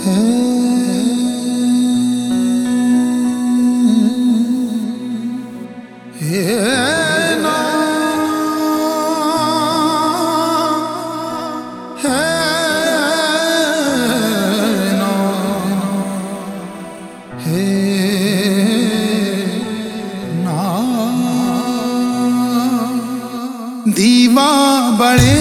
दीवा बड़े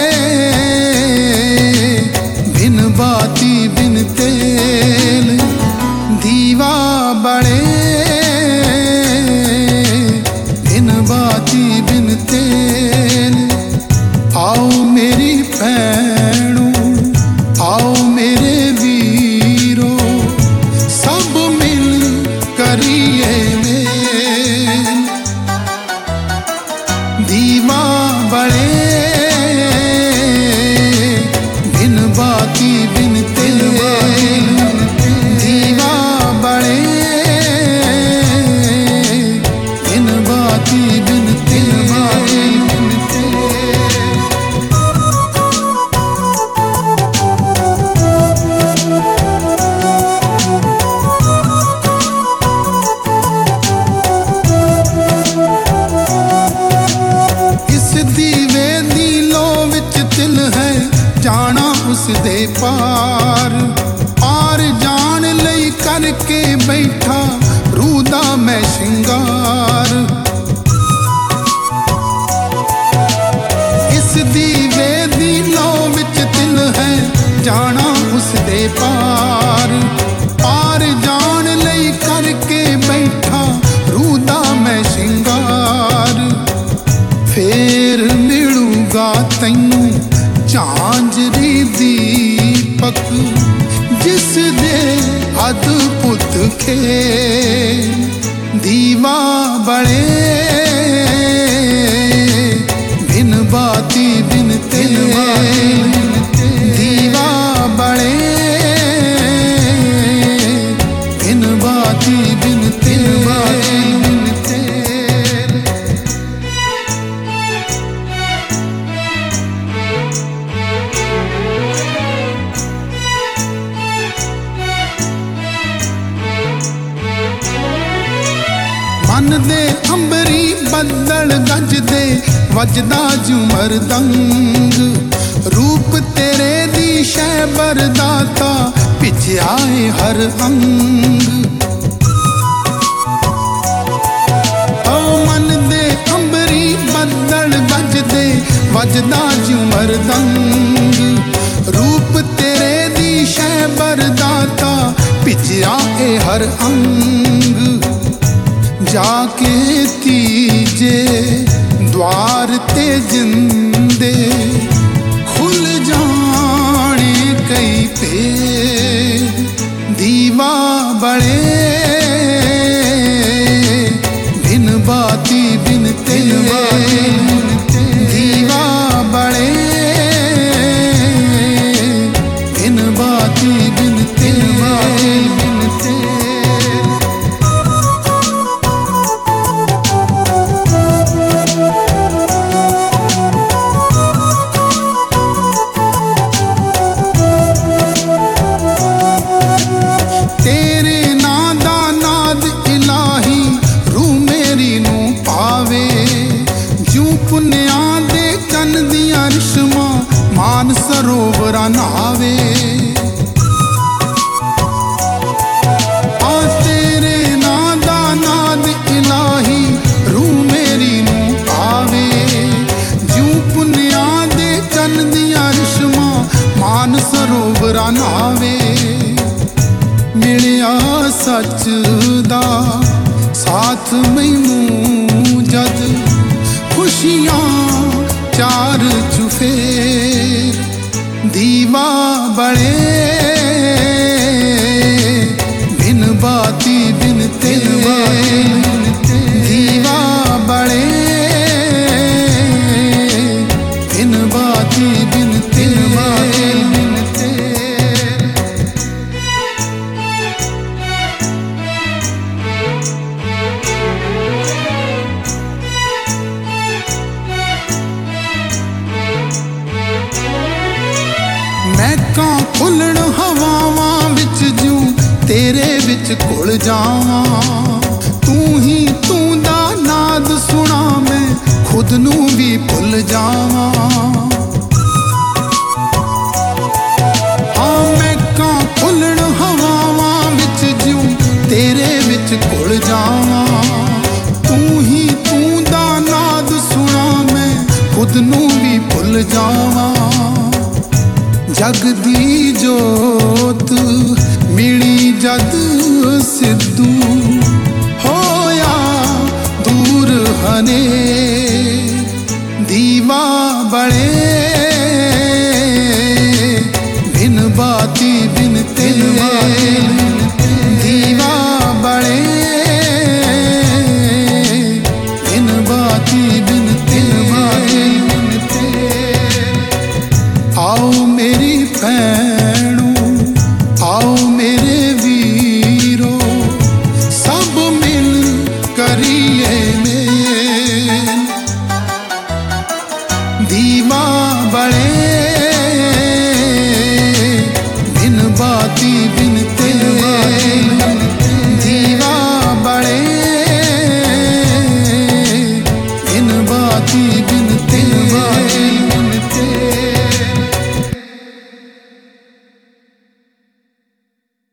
बिन बाती बिन तेल, दीवा बड़े बिन बाती बिन तेल। आओ मेरी भैनों, आओ मेरे वीरो, सब मिल करिए मेल। दीवा बड़े बिन बाती बिन तेल, दीवा बड़े बिन बाती बिन तेल। जाना उस दे पार, पार जान लई करके बैठा रूदा मैं श्रृंगार। इस दीवे दी लौ विच तिल है, जाना उस दे पार, पार जान लई करके बैठा रूदा मैं श्रृंगार। फेर मिलूगा तैनू झांझरी दीपक, जिस दे अद्भुत खेल। दीवा बड़े बिन बाती बिन तेल, दीवा बड़े बिन बाती बिन तेल। मन दे अंबरी बदल गजदे वजदा झूमर दंग, रूप तेरे दी शैबर दाता पिछाए हर अंग। ओ मन दे अंबरी बदल गजदे वजदा झूमर दंग, रूप तेरे दी शैबर दाता पिछाए हर अंग। जाके तीजे द्वार ते जिंदे खुल जाने कई पे। दीवा बड़े बिन बाती बिन तेल, दीवा बड़े बिन बाती बिन तेल। तेरे नादा नाद इलाही रूह मेरी नू पावे, जू पुन्या दे चन दियां रिश्मा मान सरोवरा नावे। आ तेरे नादा नाद इलाही रूह मेरी नू पावे, जू पुन्या दे चन दियां रिश्मा मान सरोवरा नावे। मिलिया सच दा साथ मैनू जद, खुशियां चार चुफेर। दीवा बड़े बिन बाती बिन तेल, दीवा बड़े बिन बाती बिन तेल। महकां फुलण हवावां विच घुल जावां। तू ही तू दा नाद सुना मैं खुद नू भी भुल जावां। हाँ मैं कां फुल्लण हवावां विच ज्यूं तेरे विच घुल जावां। तू ही तू दा नाद सुना मैं खुद नू भी भुल जावां। जग दी जोत मिली जद सिद्धू होया दूर हने दीवा बड़े बिन बाती बिन तेल। दीवा बड़े बिन बाती बिन तेल। आओ मेरी भैनों आओ मेरे वीरो सब मिल करिए मेल। दीवा बड़े बिन बाती बिन तेल। दीवा बड़े बिन बाती